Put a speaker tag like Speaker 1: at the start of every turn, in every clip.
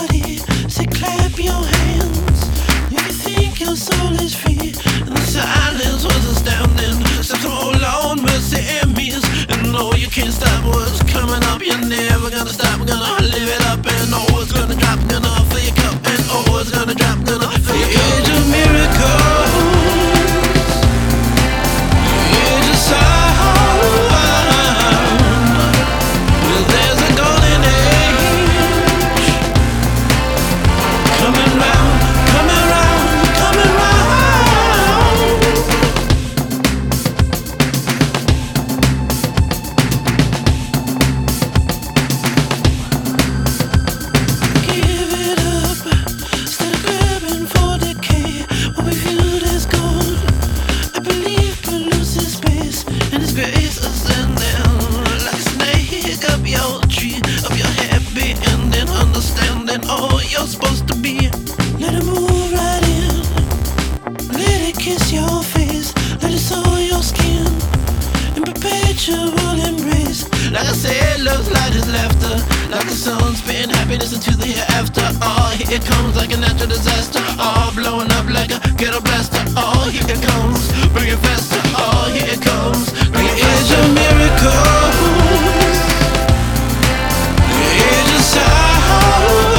Speaker 1: body, say clap your hands. If you think your soul is free, and the silence was astounding. So hold on, mercy and miss, and no, you can't stop what's coming up. You're never gonna stop, gonna live it up, and oh, it's gonna drop, gonna fill your cup, and oh, it's gonna drop, gonna fill your cup. Age of miracles, age of sound. Well, there's a golden age coming round, coming round, coming round. Give it up, instead of grabbing for decay. What we viewed as gold, I believe produces space, and its grace ascending like a snake up your tree, up your happy ending, understanding all you're supposed to be. Let it move right in, let it kiss your face, let it soil your skin in perpetual embrace. Like I said, love's light is laughter, like the sun spin happiness into the hereafter. Oh, here it comes like a natural disaster, oh, blowing up like a ghetto blaster. Oh, here it comes, bring it faster. Oh, here it comes, bring it faster. Age of miracles, age of sound.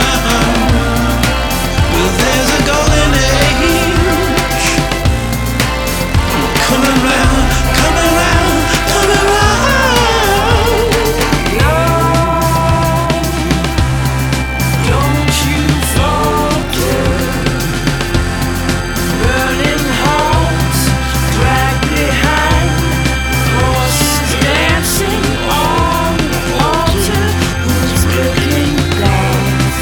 Speaker 1: Well, there's a golden age coming round, coming round, coming round.
Speaker 2: Don't you forget, burning hearts dragged behind, horses dancing on the altar, who's breaking glass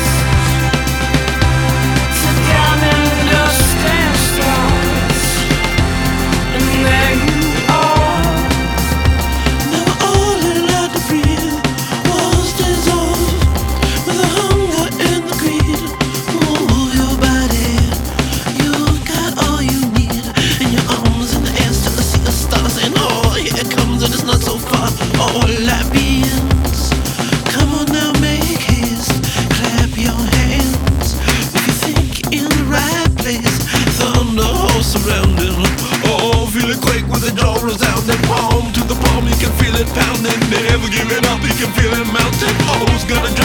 Speaker 2: to diamond dust and stars, and there you are.
Speaker 1: Now all allowed to breathe was dissolved with the hunger and the greed. Move your body, you've got all you need, and your arms in the air still to see the stars. And oh, here it comes, and it's not so far. All light beings, come on now, make haste, clap your hands. If you think you're in the right place, thunder all surrounding. Oh, feel it quake with the jaw resounding. Palm to the palm, you can feel it pounding. Never giving up, you can feel it mounting. Oh, it's gonna drop.